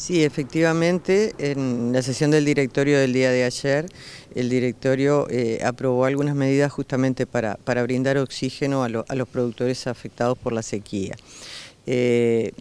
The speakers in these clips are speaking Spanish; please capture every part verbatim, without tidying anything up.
Sí, efectivamente, en la sesión del directorio del día de ayer, el directorio eh, aprobó algunas medidas justamente para, para brindar oxígeno a, lo, a los productores afectados por la sequía. Eh,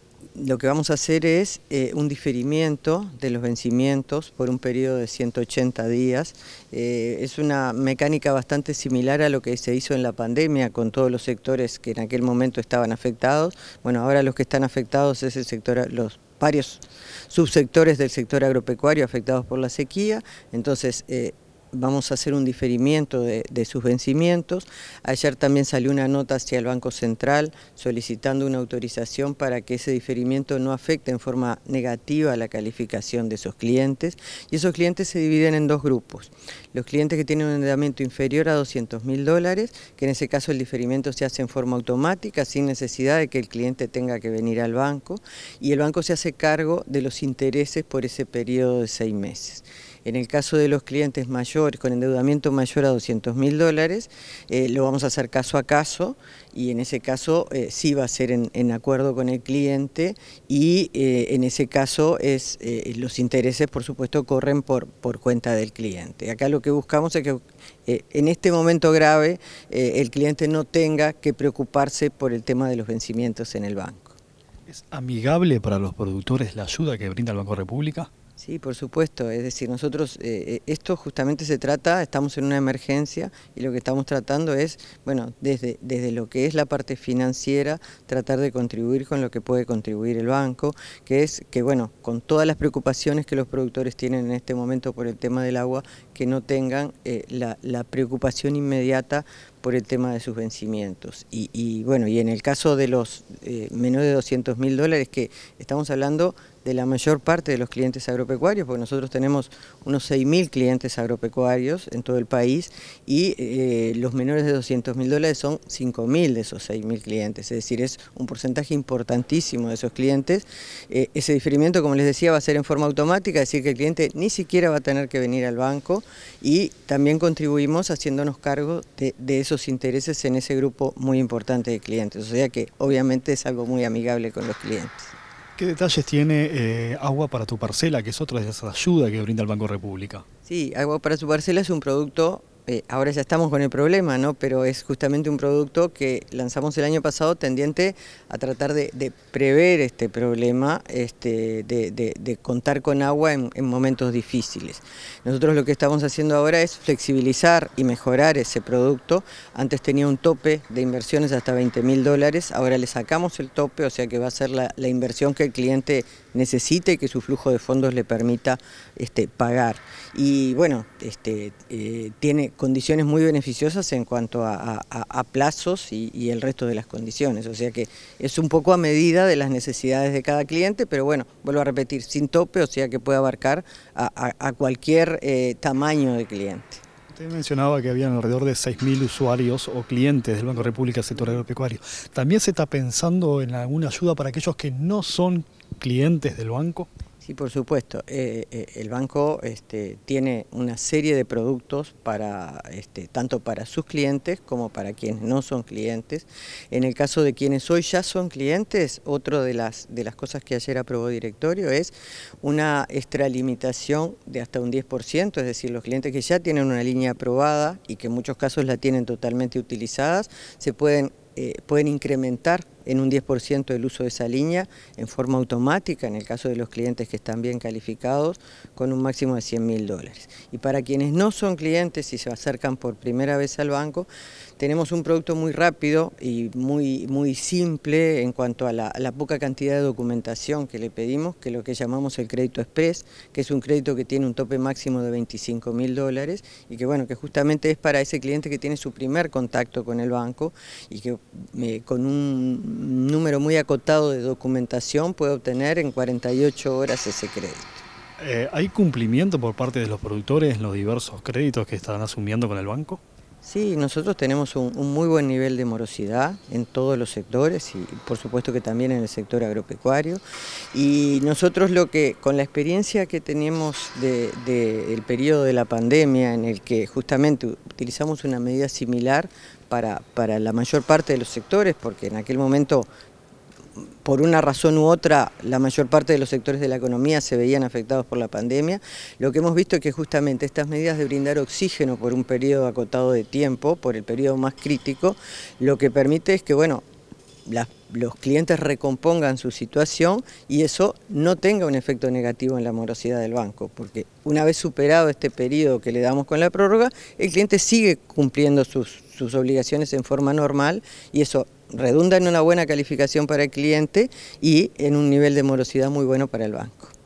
Lo que vamos a hacer es eh, un diferimiento de los vencimientos por un periodo de ciento ochenta días. Eh, es una mecánica bastante similar a lo que se hizo en la pandemia con todos los sectores que en aquel momento estaban afectados. Bueno, ahora los que están afectados es el sector, los varios subsectores del sector agropecuario afectados por la sequía. Entonces, eh, vamos a hacer un diferimiento de, de sus vencimientos. Ayer también salió una nota hacia el Banco Central solicitando una autorización para que ese diferimiento no afecte en forma negativa la calificación de esos clientes. Y esos clientes se dividen en dos grupos. Los clientes que tienen un endeudamiento inferior a doscientos mil dólares, que en ese caso el diferimiento se hace en forma automática, sin necesidad de que el cliente tenga que venir al banco, y el banco se hace cargo de los intereses por ese periodo de seis meses. En el caso de los clientes mayores, con endeudamiento mayor a doscientos mil dólares, eh, lo vamos a hacer caso a caso, y en ese caso eh, sí va a ser en, en acuerdo con el cliente, y eh, en ese caso es, eh, los intereses, por supuesto, corren por, por cuenta del cliente. Acá lo que buscamos es que eh, en este momento grave eh, el cliente no tenga que preocuparse por el tema de los vencimientos en el banco. ¿Es amigable para los productores la ayuda que brinda el Banco República? Sí, por supuesto, es decir, nosotros, eh, esto justamente se trata, estamos en una emergencia y lo que estamos tratando es, bueno, desde, desde lo que es la parte financiera, tratar de contribuir con lo que puede contribuir el banco, que es que, bueno, con todas las preocupaciones que los productores tienen en este momento por el tema del agua, que no tengan eh, la, la preocupación inmediata por el tema de sus vencimientos. Y, y bueno, y en el caso de los eh, menores de doscientos mil dólares, que estamos hablando de la mayor parte de los clientes agropecuarios, porque nosotros tenemos unos seis mil clientes agropecuarios en todo el país, y eh, los menores de doscientos mil dólares son cinco mil de esos seis mil clientes, es decir, es un porcentaje importantísimo de esos clientes. Eh, ese diferimiento, como les decía, va a ser en forma automática, es decir, que el cliente ni siquiera va a tener que venir al banco, y también contribuimos haciéndonos cargo de, de esos intereses en ese grupo muy importante de clientes, o sea que obviamente es algo muy amigable con los clientes. ¿Qué detalles tiene eh, Agua para tu Parcela, que es otra de esas ayudas que brinda el Banco República? Sí, Agua para su Parcela es un producto, eh, ahora ya estamos con el problema, ¿no? Pero es justamente un producto que lanzamos el año pasado tendiente a tratar de, de prever este problema, este, de, de, de contar con agua en, en momentos difíciles. Nosotros lo que estamos haciendo ahora es flexibilizar y mejorar ese producto. Antes tenía un tope de inversiones hasta veinte mil dólares, ahora le sacamos el tope, o sea que va a ser la, la inversión que el cliente necesite y que su flujo de fondos le permita este, pagar. Y bueno, este, eh, tiene condiciones muy beneficiosas en cuanto a, a, a plazos y, y el resto de las condiciones, o sea que es un poco a medida de las necesidades de cada cliente, pero bueno, vuelvo a repetir, sin tope, o sea que puede abarcar a, a, a cualquier eh, tamaño de cliente. Usted mencionaba que habían alrededor de seis mil usuarios o clientes del Banco República del sector agropecuario. ¿También se está pensando en alguna ayuda para aquellos que no son clientes del banco? Sí, por supuesto. Eh, eh, el banco este, tiene una serie de productos para este, tanto para sus clientes como para quienes no son clientes. En el caso de quienes hoy ya son clientes, otra de las, de las cosas que ayer aprobó directorio es una extralimitación de hasta un diez por ciento, es decir, los clientes que ya tienen una línea aprobada y que en muchos casos la tienen totalmente utilizadas, se pueden, eh, pueden incrementar en un diez por ciento el uso de esa línea en forma automática, en el caso de los clientes que están bien calificados, con un máximo de cien mil dólares. Y para quienes no son clientes y se acercan por primera vez al banco, tenemos un producto muy rápido y muy, muy simple en cuanto a la, a la poca cantidad de documentación que le pedimos, que es lo que llamamos el crédito express, que es un crédito que tiene un tope máximo de veinticinco mil dólares y que bueno, que justamente es para ese cliente que tiene su primer contacto con el banco y que eh, con un número muy acotado de documentación puede obtener en cuarenta y ocho horas ese crédito. Eh, ¿Hay cumplimiento por parte de los productores en los diversos créditos que están asumiendo con el banco? Sí, nosotros tenemos un, un muy buen nivel de morosidad en todos los sectores y por supuesto que también en el sector agropecuario. Y nosotros lo que, con la experiencia que tenemos del de, de periodo de la pandemia, en el que justamente utilizamos una medida similar para, para la mayor parte de los sectores, porque en aquel momento por una razón u otra, la mayor parte de los sectores de la economía se veían afectados por la pandemia. Lo que hemos visto es que justamente estas medidas de brindar oxígeno por un periodo acotado de tiempo, por el periodo más crítico, lo que permite es que, bueno, las, los clientes recompongan su situación y eso no tenga un efecto negativo en la morosidad del banco, porque una vez superado este periodo que le damos con la prórroga, el cliente sigue cumpliendo sus, sus obligaciones en forma normal y eso redunda en una buena calificación para el cliente y en un nivel de morosidad muy bueno para el banco.